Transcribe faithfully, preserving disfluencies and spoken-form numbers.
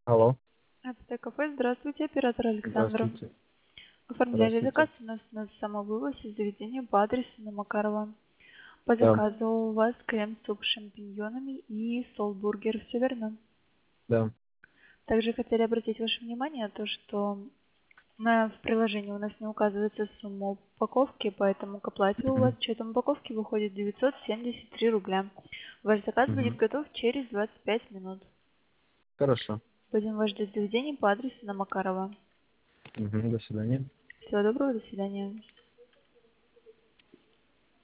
Алло, Это кафе. Здравствуйте, оператор Александра. здравствуйте. Оформляли заказ Здравствуйте. у нас на самовывоз из заведения по адресу на Макарова. По Да, заказу у вас крем-суп с шампиньонами и сол-бургер. Все верно? да. Также хотели обратить ваше внимание на то, что на, в приложении у нас не указывается сумма упаковки, поэтому к оплате у вас Мгм. счетом упаковки выходит девятьсот семьдесят три рубля. Ваш заказ будет Мгм. готов через двадцать пять минут. Хорошо. Будем вас ждать в заведении по адресу на Макарова. Мгм. До свидания. Всего доброго, до свидания.